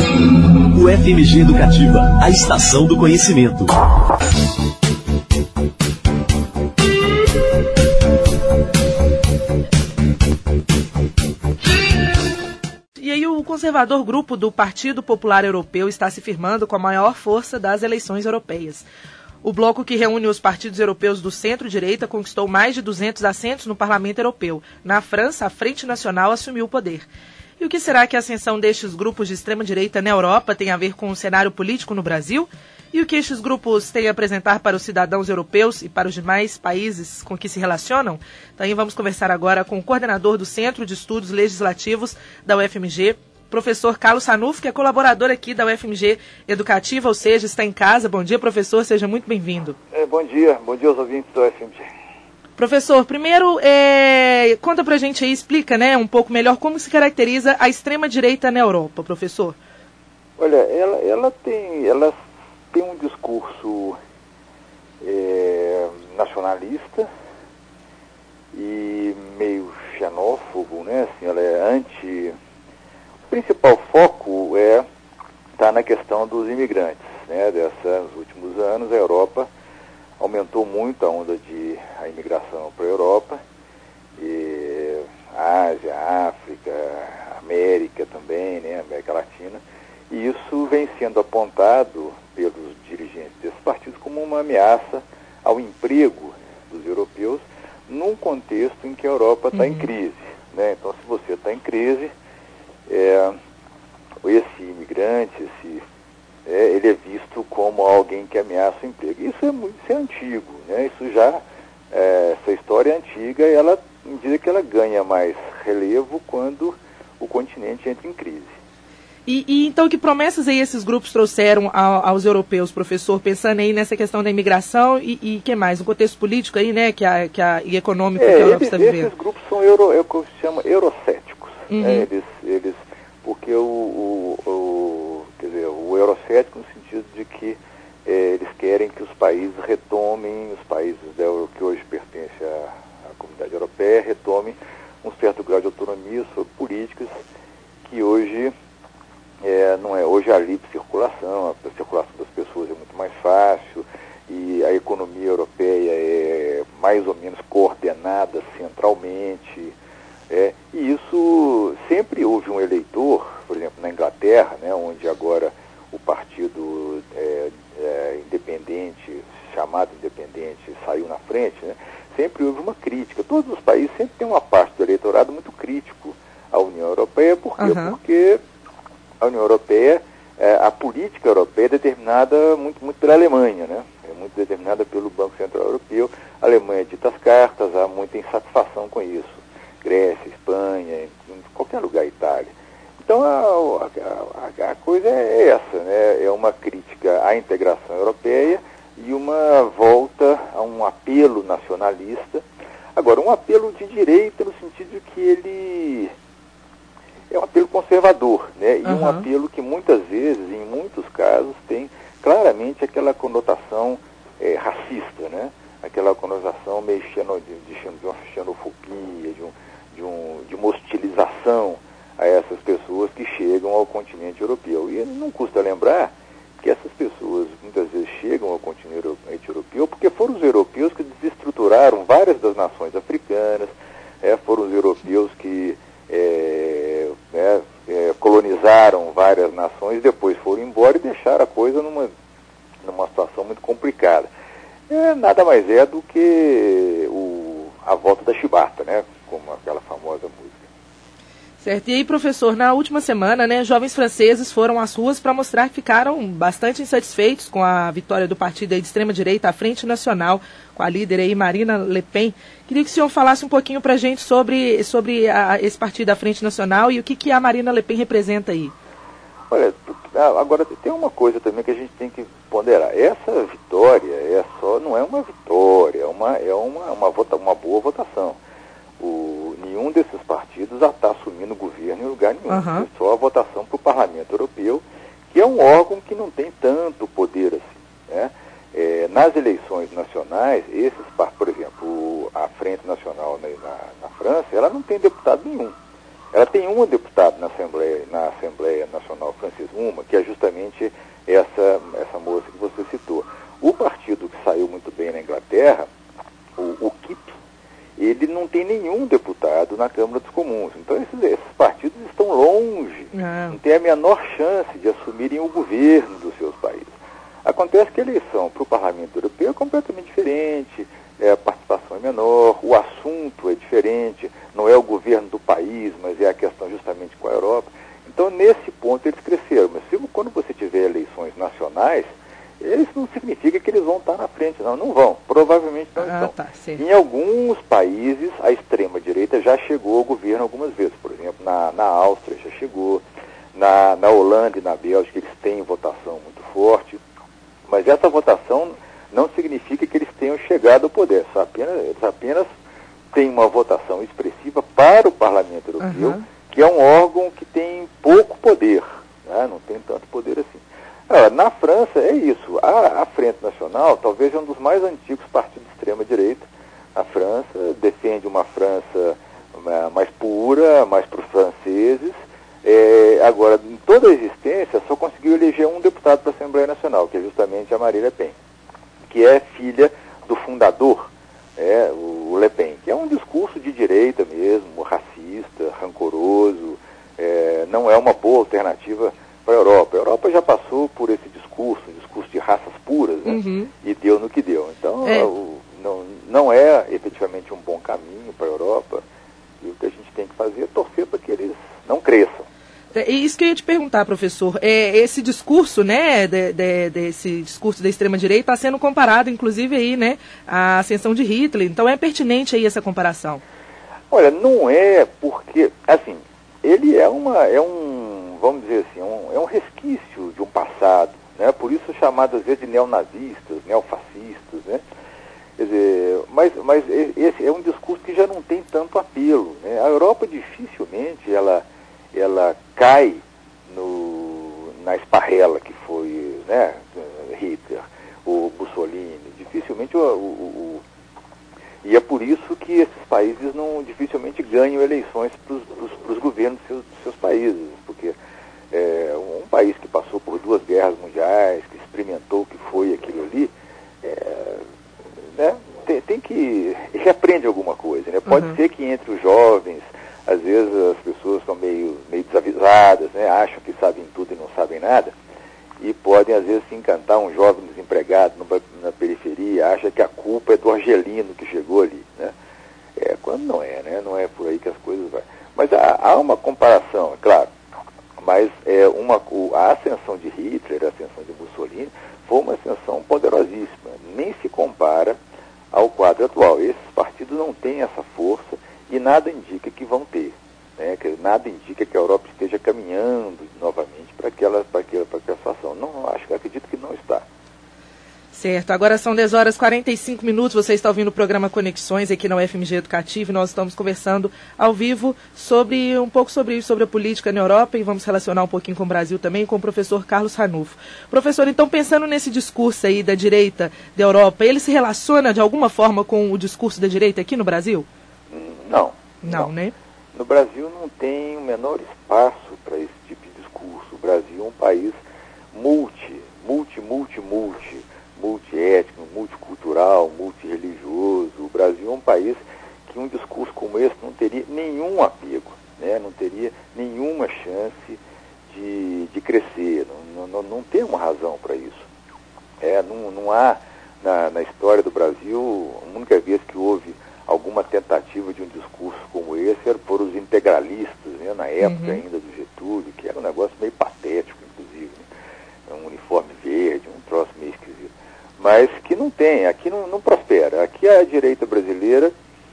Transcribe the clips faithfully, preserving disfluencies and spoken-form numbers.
U F M G Educativa, a estação do conhecimento. E aí o conservador grupo do Partido Popular Europeu está se firmando com a maior força das eleições europeias. O bloco que reúne os partidos europeus do centro-direita conquistou mais de duzentos assentos no Parlamento Europeu. Na França, a Frente Nacional assumiu o poder. E o que será que a ascensão destes grupos de extrema-direita na Europa tem a ver com o cenário político no Brasil? E o que estes grupos têm a apresentar para os cidadãos europeus e para os demais países com que se relacionam? Então, vamos conversar agora com o coordenador do Centro de Estudos Legislativos da U F M G, professor Carlos Sanuf, que é colaborador aqui da U F M G Educativa, ou seja, está em casa. Bom dia, professor, seja muito bem-vindo. É, bom dia, bom dia aos ouvintes da U F M G. Professor, primeiro, é, conta pra gente aí, explica, né, um pouco melhor como se caracteriza a extrema-direita na Europa, professor. Olha, ela, ela, tem, ela tem um discurso é, nacionalista e meio xenófobo, né, assim, ela é anti... O principal foco é tá na questão dos imigrantes, né? Dessa, nos últimos anos a Europa aumentou muito a onda de a imigração para a Europa, e a Ásia, a África, a América também, né? América Latina, e isso vem sendo apontado pelos dirigentes desses partidos como uma ameaça ao emprego dos europeus num contexto em que a Europa está uhum. em crise, né? Então, se você está em crise, É, esse imigrante, esse, é, ele é visto como alguém que ameaça o emprego. Isso é, muito, isso é antigo, né? Isso já, é, essa história é antiga e ela, em medida que ela ganha mais relevo quando o continente entra em crise. E, e então, que promessas aí esses grupos trouxeram a, aos europeus, professor, pensando aí nessa questão da imigração e o que mais? Um contexto político aí, né, que a, que a, e econômico é, que a Europa eles, está vivendo? Esses grupos são euro, é o que se chama eurocéticos. Uhum. Né? Eles, eles, porque o, o, o, quer dizer, o eurocético no sentido de que é, eles querem que os países retomem, os países da Euro, que hoje pertencem à, à comunidade europeia, retomem um certo grau de autonomia sobre políticas que hoje é, não é, hoje há livre circulação, a circulação das pessoas é muito mais fácil e a economia europeia é mais ou menos coordenada centralmente. É, e isso, sempre houve um eleitor, por exemplo, na Inglaterra, né, onde agora o partido é, é, independente, chamado independente, saiu na frente, né, sempre houve uma crítica. Todos os países sempre têm uma parte do eleitorado muito crítico à União Europeia. Por quê? Uhum. Porque a União Europeia, é, a política europeia é determinada muito, muito pela Alemanha, né, é muito determinada pelo Banco Central Europeu. A Alemanha dita as cartas, há muita insatisfação com isso. Grécia, Espanha, em qualquer lugar, Itália. Então a, a, a coisa é essa, né? É uma crítica à integração europeia e uma volta a um apelo nacionalista. Agora, um apelo de direita no sentido de que ele é um apelo conservador, né? E uhum. um apelo que muitas vezes, em muitos casos, tem claramente aquela conotação é, racista, né? Aquela conotação meio xeno, de, de, de uma xenofobia, de um De, um, de uma hostilização a essas pessoas que chegam ao continente europeu. E não custa lembrar que essas pessoas muitas vezes chegam ao continente europeu porque foram os europeus que desestruturaram várias das nações africanas, é, foram os europeus que é, é, é, colonizaram várias nações, depois foram embora e deixaram a coisa numa, numa situação muito complicada. É, nada mais é do que o, a volta da chibata, né? Como aquela famosa música. Certo. E aí, professor, na última semana, né, jovens franceses foram às ruas para mostrar que ficaram bastante insatisfeitos com a vitória do partido aí de extrema-direita, a Frente Nacional, com a líder aí, Marine Le Pen. Queria que o senhor falasse um pouquinho para a gente sobre, sobre a, esse partido da Frente Nacional e o que, que a Marine Le Pen representa aí. Olha, agora tem uma coisa também que a gente tem que ponderar. Essa vitória é só, não é uma vitória, é uma, é uma, uma, vota, uma boa votação. O, nenhum desses partidos já está assumindo o governo em lugar nenhum. Uhum. É só a votação para o Parlamento Europeu, que é um órgão que não tem tanto poder assim, né? É, nas eleições nacionais, esses, por exemplo, a Frente Nacional na, na, na França, ela não tem deputado nenhum. Ela tem um deputado na Assembleia, na Assembleia Nacional Francesa, uma, que é justamente essa, essa moça que você citou. O partido que saiu muito bem na Inglaterra, o, o K I P, ele não tem nenhum deputado na Câmara dos Comuns. Então esses, esses partidos estão longe, é. não têm a menor chance de assumirem o governo dos seus países. Acontece que a eleição para o Parlamento Europeu é completamente diferente, é, a participação é menor, o assunto é diferente, não é o governo do país, mas é a questão justamente com a Europa. Então, nesse ponto, eles cresceram. Mas se, quando você tiver eleições nacionais, isso não significa que eles vão estar na frente, não. Não vão, provavelmente não ah, estão. Tá, em alguns países, a extrema-direita já chegou ao governo algumas vezes. Por exemplo, na, na Áustria já chegou, na, na Holanda e na Bélgica eles têm votação muito forte. Mas essa votação não significa que eles tenham chegado ao poder. Só apenas, eles apenas têm uma votação expressiva para o Parlamento Europeu, uhum. que é um órgão que tem pouco poder, né? Não tem tanto poder assim. Agora, na França é isso. A, a Frente Nacional talvez é um dos mais antigos partidos de extrema-direita. A França defende uma França uma, mais pura, mais para os franceses. É, agora, em toda a existência, só conseguiu eleger um deputado para a Assembleia Nacional, que é justamente a Marine Le Pen, que é filha do fundador, é, o Le Pen, que é um discurso de direita mesmo, racista, rancoroso, é, não é uma boa alternativa para a Europa. A Europa já passou por esse discurso, um discurso de raças puras, né? Uhum. E deu no que deu. Então, é. o, não, não é efetivamente um bom caminho para a Europa, e o que a gente tem que fazer é torcer para que eles não cresçam. É isso que eu ia te perguntar, professor. É, esse discurso, né, de, de, desse discurso da extrema-direita está sendo comparado, inclusive, aí, né, à ascensão de Hitler. Então, é pertinente aí essa comparação? Olha, não é porque, assim, ele é, uma, é um, vamos dizer assim, um, é um resquício de um passado, né, por isso chamado, às vezes, de neonazistas, neofascistas, né. Quer dizer, mas, mas esse é um discurso que já não tem tanto apelo, né. A Europa dificilmente, ela... ela cai no, na esparrela que foi, né, Hitler, o Mussolini, dificilmente o, o, o, e é por isso que esses países não dificilmente ganham eleições para os governos dos seus, dos seus países, porque é, um país que passou por duas guerras mundiais, que experimentou o que foi aquilo ali, é, né, tem, tem que reaprende alguma coisa, né? Pode uhum. ser que entre os jovens às vezes as pessoas estão meio, meio desavisadas, né? Acham que sabem tudo e não sabem nada, e podem às vezes se encantar. Um jovem desempregado no, na periferia acha que a culpa é do argelino que chegou ali, né? É, quando não é, né? Não é por aí que as coisas vão. Mas há, há uma comparação, é claro, mas é uma, a ascensão de Hitler, a ascensão de Mussolini, foi uma ascensão poderosíssima, nem se compara ao quadro atual. Esses partidos não têm essa força, e nada indica que vão ter, né? Que nada indica que a Europa esteja caminhando novamente para aquela, para aquela, para aquela situação. Não, acho, acredito que não está. Certo, agora são dez horas e quarenta e cinco minutos, você está ouvindo o programa Conexões aqui na U F M G Educativo, e nós estamos conversando ao vivo sobre um pouco sobre isso, sobre a política na Europa, e vamos relacionar um pouquinho com o Brasil também, com o professor Carlos Ranulfo. Professor, então, pensando nesse discurso aí da direita da Europa, ele se relaciona de alguma forma com o discurso da direita aqui no Brasil? Não, não. Não, né? No Brasil não tem o menor espaço para esse tipo de discurso. O Brasil é um país multi, multi, multi, multi, multiétnico, multicultural, multireligioso. O Brasil é um país que um discurso como esse não teria nenhum apego, né? Não teria nenhuma chance de, de crescer. Não, não, não tem uma razão para isso. É, não, não há, na, na história do Brasil, a única vez que houve alguma tentativa de um discurso como esse era por os integralistas, né, na época uhum. ainda do Getúlio, que era um negócio meio patético, inclusive, né, um uniforme verde, um troço meio esquisito, mas que não tem, aqui não, não prospera. Aqui a direita brasileira,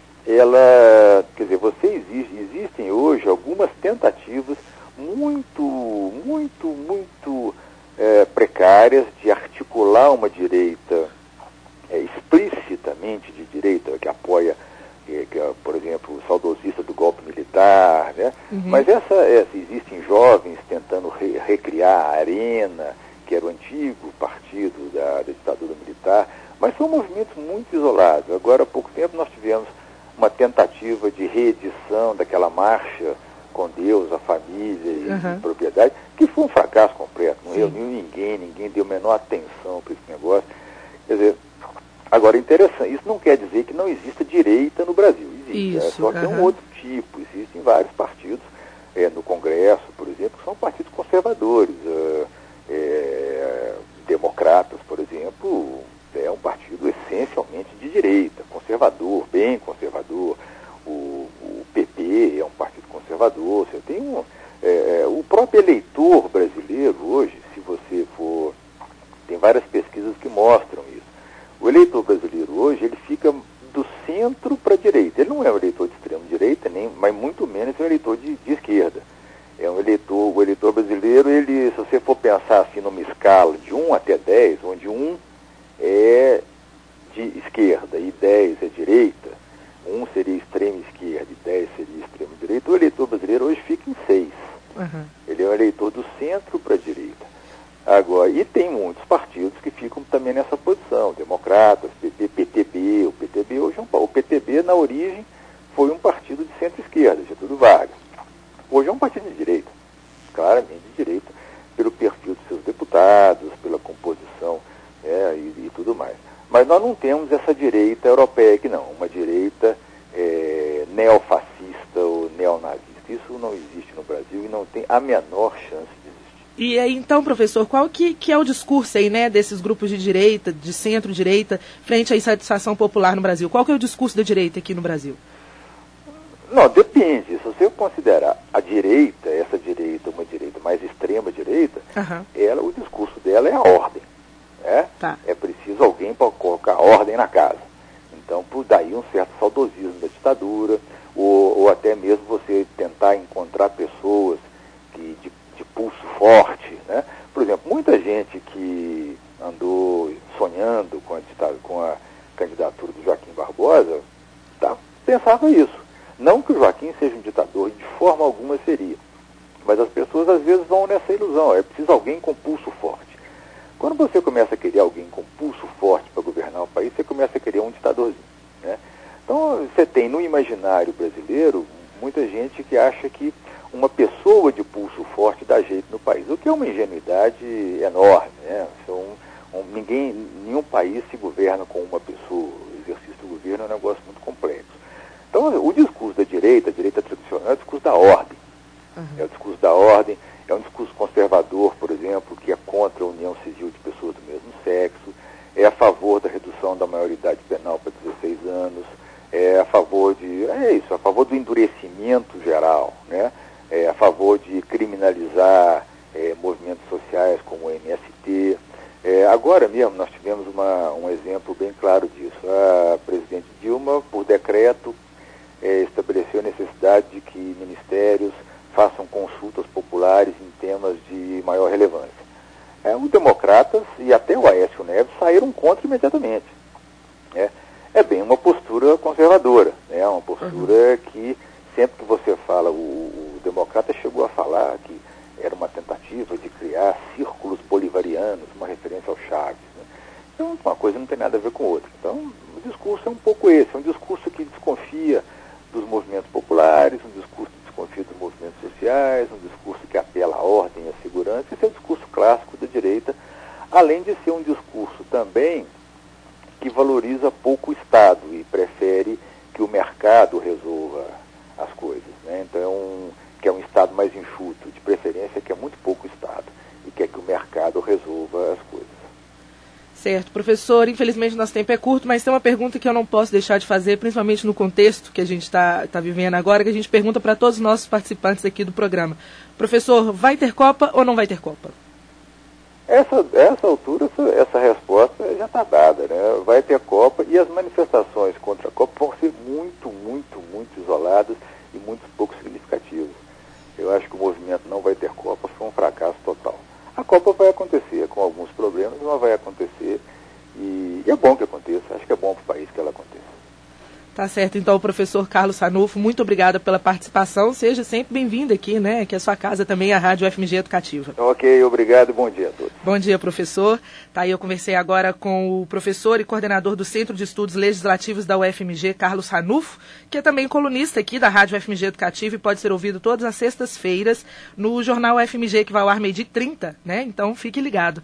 ela, quer dizer, você existe, existem hoje algumas tentativas muito, muito, muito é, precárias de articular uma direita é, explicitamente de direita, que apoia, que, que, por exemplo, o saudosista do golpe militar, né? Uhum. Mas essa, essa, existem jovens tentando re, recriar a Arena, que era o antigo partido da, da ditadura militar, mas são movimentos muito isolados. Agora, há pouco tempo, nós tivemos uma tentativa de reedição daquela marcha com Deus, a família e Uhum. a propriedade, que foi um fracasso completo. Não reuniu ninguém, ninguém deu a menor atenção para esse negócio. Quer dizer, agora, interessante, isso não quer dizer que não exista direita no Brasil. Existe, Isso, é, só que é um uhum. outro tipo. Existem vários partidos, é, no Congresso, por exemplo, que são partidos conservadores. É, é, democratas, por exemplo, é um partido essencialmente de direita, conservador, bem conservador. O, o P P é um partido conservador. Você tem um, é, o próprio eleitor brasileiro hoje, se você for... Tem várias pesquisas que mostram isso. O eleitor brasileiro hoje, ele fica do centro para a direita. Ele não é um eleitor de extrema direita, nem, mas muito menos é um eleitor de, de esquerda. É um eleitor, o eleitor brasileiro, ele, se você for pensar assim numa escala de um até dez, onde um é de esquerda e dez é direita, um seria extrema esquerda e dez seria extrema direita, o eleitor brasileiro hoje fica em seis. Uhum. Ele é um eleitor do centro para a direita. Agora, e tem muitos partidos que ficam também nessa posição, democratas, P P, P T B, o P T B hoje é um, o P T B na origem foi um partido de centro-esquerda, Getúlio Vargas. Hoje é um partido de direita, claramente de direita, pelo perfil dos seus deputados, pela composição, é, e, e tudo mais. Mas nós não temos essa direita europeia aqui não, uma direita é, neofascista ou neonazista. Isso não existe no Brasil e não tem a menor chance de existir. E aí, então, professor, qual que, que é o discurso aí, né, desses grupos de direita, de centro-direita, frente à insatisfação popular no Brasil? Qual que é o discurso da direita aqui no Brasil? Não, depende. Se você considerar a direita, essa direita, uma direita mais extrema direita, Uhum. ela, o discurso dela é a ordem. Né? Tá. É preciso alguém para colocar ordem na casa. Então, por daí um certo saudosismo da ditadura, ou, ou até mesmo você tentar encontrar pessoas que, de, de pulso forte. Né? Por exemplo, muita gente que andou sonhando com a, com a candidatura do Joaquim Barbosa, tá, pensava isso. Não que o Joaquim seja um ditador, de forma alguma seria. Mas as pessoas às vezes vão nessa ilusão, é preciso alguém com pulso forte. Quando você começa a querer alguém com pulso forte para governar o país, você começa a querer um ditadorzinho. Né? Então você tem no imaginário brasileiro muita gente que acha que uma pessoa de pulso forte dá jeito no país, o que é uma ingenuidade enorme. Né? São, um, ninguém, nenhum país se governa com uma pessoa, o exercício do governo é um negócio muito complexo. Então, o discurso da direita, a direita tradicional, é o discurso da ordem. Uhum. É o discurso da ordem, é um discurso conservador, por exemplo, que é contra a união civil de pessoas do mesmo sexo, é a favor da redução da maioridade penal para dezesseis anos, é a favor de, é isso, a favor do endurecimento geral, né? É a favor de criminalizar é, movimentos sociais como o M S T. É, agora mesmo nós tivemos uma, um exemplo bem claro disso. A presidente Dilma, por decreto, É, estabeleceu a necessidade de que ministérios façam consultas populares em temas de maior relevância. É, os democratas e até o Aécio Neves saíram contra imediatamente. É, é bem uma postura conservadora, né? Uma postura uhum. que sempre que você fala, o, o democrata chegou a falar que era uma tentativa de criar círculos bolivarianos, uma referência ao Chaves. Né? Então, uma coisa não tem nada a ver com outra. Então, o discurso é um pouco esse, é um discurso que desconfia dos movimentos populares, um discurso que desconfia dos movimentos sociais, um discurso que apela à ordem e à segurança. Esse é o discurso clássico da direita, além de ser um discurso também que valoriza pouco o Estado e prefere que o mercado resolva as coisas. Né? Então, é um, que é um Estado mais enxuto, de preferência que é muito pouco Estado, e quer que o mercado resolva as coisas. Certo, professor, infelizmente nosso tempo é curto, mas tem uma pergunta que eu não posso deixar de fazer, principalmente no contexto que a gente está tá vivendo agora, que a gente pergunta para todos os nossos participantes aqui do programa. Professor, vai ter Copa ou não vai ter Copa? Essa, essa altura, essa, essa resposta já está dada, né? Vai ter Copa e as manifestações contra a Copa vão ser muito, muito, muito isoladas e muito pouco significativas. Eu acho que o movimento não vai ter Copa foi um fracasso total. A Copa vai acontecer com alguns problemas, mas vai acontecer e, e é bom que aconteça. Acho que é bom para o país que ela aconteça. Tá certo, então, professor Carlos Ranulfo, muito obrigada pela participação. Seja sempre bem-vindo aqui, né? Que a sua casa também é a Rádio U F M G Educativa. Ok, obrigado e bom dia a todos. Bom dia, professor. Tá aí, eu conversei agora com o professor e coordenador do Centro de Estudos Legislativos da U F M G, Carlos Ranulfo, que é também colunista aqui da Rádio U F M G Educativa e pode ser ouvido todas as sextas-feiras no Jornal U F M G, que vai ao ar meio-dia e trinta, né? Então, fique ligado.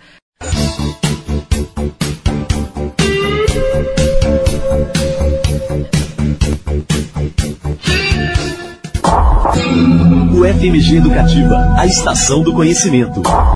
U F M G Educativa, a estação do conhecimento.